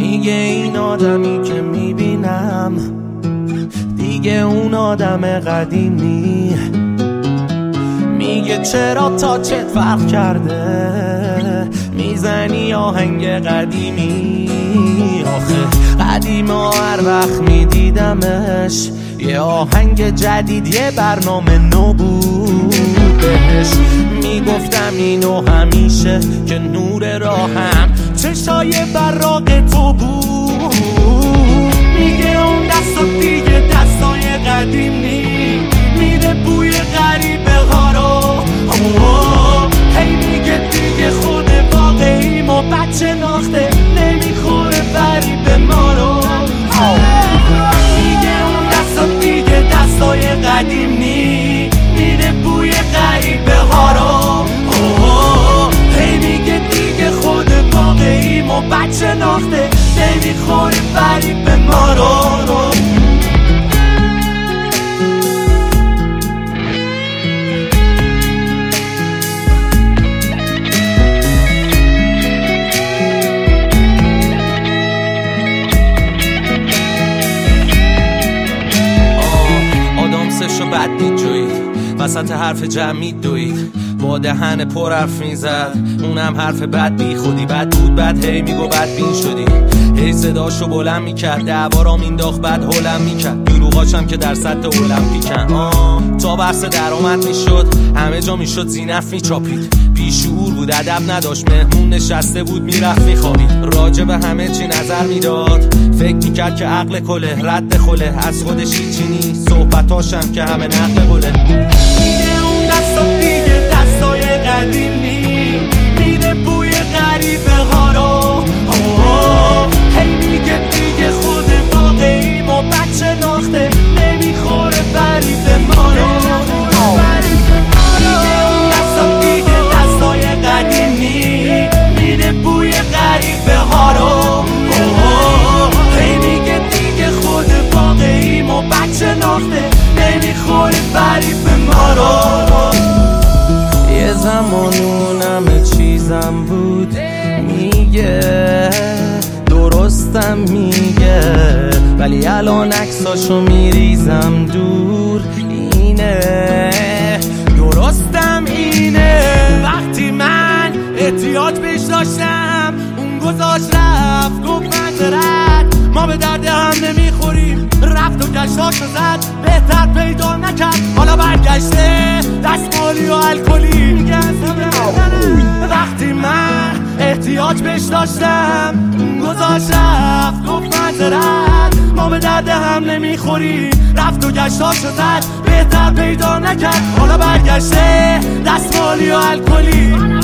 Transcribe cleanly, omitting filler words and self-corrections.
میگه این آدمی که میبینم دیگه اون آدم قدیمی. میگه چرا تاچت فرق کرده، میزنی آهنگ قدیمی. آخه قدیما هر وقت میدیدمش یه آهنگ جدید یه برنامه نو بود بهش. میگفتم اینو همیشه که نور راهم چشای براق تو بود. میگه اون دستا دیگه دستای قدیم نی، میده بوی غریبه ها رو. هی میگه دیگه خود واقعیم و بچه ناخته نمیخوره فریب ما رو. میگه اون دستا دیگه دستای قدیم نی، میده بوی غریبه ها رو. هی میگه دیگه خود واقعیم و بچه ناخته نمیخوره فریب ما رو. آدامسشو بد میجوید، وسط حرف جمعی دوید، با دهن پر حرف میزد، اونم حرف بد بی خودی. بد بود بد هی میگو بد بین شدی، هی صداشو بلند میکرد، دعوارام اینداخت بد هلم میکرد، دروغاشم که در سطح المپیکن. تا بحث درآمد میشد همه جا میشد زینف میچاپید، بیشعور بود ادب نداشت، مهمون نشسته بود میرفت میخوابید، راجع به همه چی نظر میداد، فکر میکرد که عقل کله رد خله، از خودش هیچی نیست، صحبتاشم که همه نقل قله. میگه اون دستا دیگه دستای قدیم نی، میده بوی غریبه ها رو. هی میگه دیگه خود واقعیم و بچه ناخته نمیخوره فریب ما رو. میگه اون دستا دیگه دستای قدیم نی، میده بوی غریبه ها رو. هی میگه دیگه خود واقعیم و بچه ناخته نمیخوره فریب ما رو. یه زمانون همه چیزم بود، میگه درستم میگه، ولی الان عکساشو میریزم دور. اینه درستم اینه، وقتی من احتیاج بهش داشتم اون گذاشت رفت، گفت منظرت ما به درد هم نمیخوریم، رفت و گشتاشو زد بهتر پیدا نکرد، حالا برگشته دستمالی و الکلی. میگه وقتی من احتیاج بهش داشتم اون گذاشت رفت، گفت منظرت ما به درد هم نمیخوریم، رفت و گشتاشو زد بهتر پیدا نکرد، حالا برگشته دستمالی و الکلی.